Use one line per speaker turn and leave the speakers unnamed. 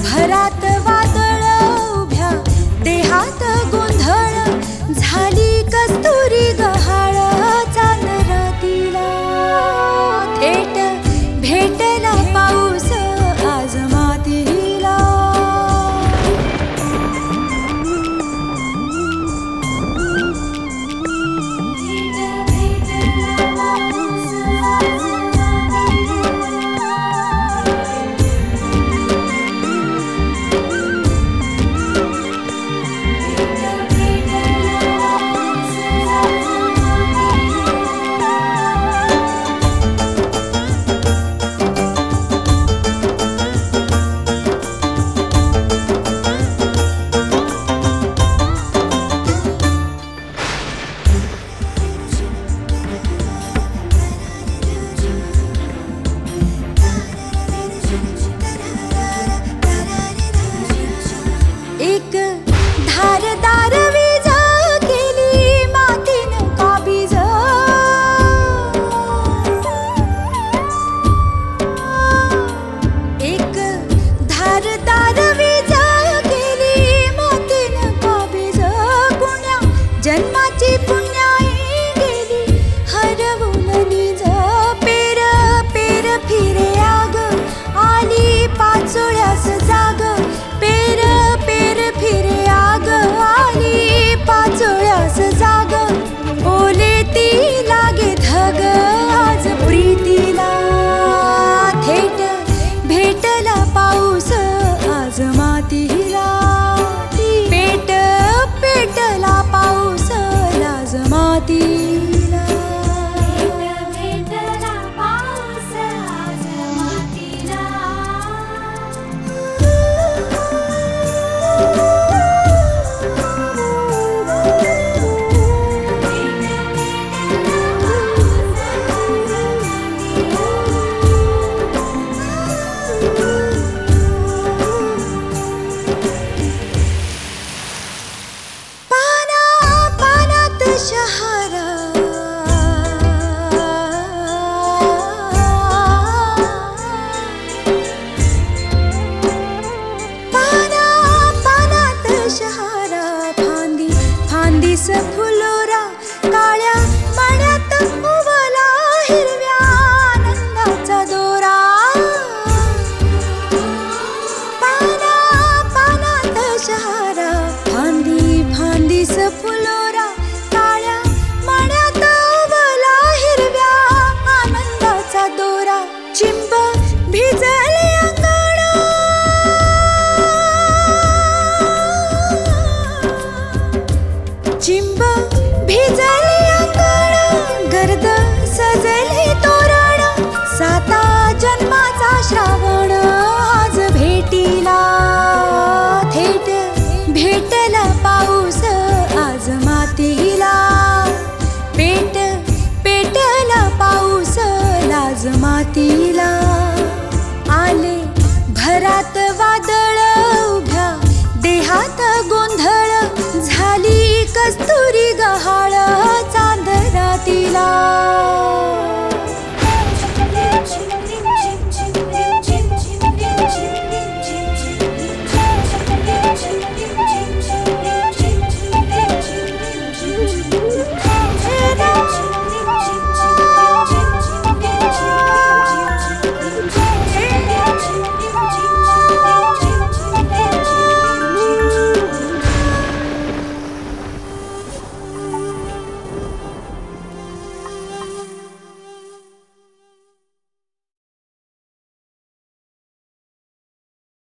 भरात वादळ उभ्या देहात गोंधळ झाली कस्तुरी गहाळ चांदर तिला थेट भेटला पाऊस आज मातीला एक धारदार वीज केली मातीन काबीज एक धारदार वीज केली मातीन काबीज कुण्या जन्माची पुण्याई गेली हरवून लीज पेर पेर फिरे आग आली पाचोळ्यास जाग पेर पेर फिरे आग आली पाचोळ्यास जाग ओले ती लागे धग आज प्रीतीला थेट भेटला पाऊस आज मातीला पेट पेटला पाऊस आज मातीला भेटला पाऊस आज मातीला शहारा पाना पानात शहारा फांदी फांदीस फुलोरा काळ्या मण्यात उवला हिरव्या आनंदाचा दोरा पाना पानात शहारा फांदी फांदीस फुलोरा चिंब भिजले अंगण चिंब भिजले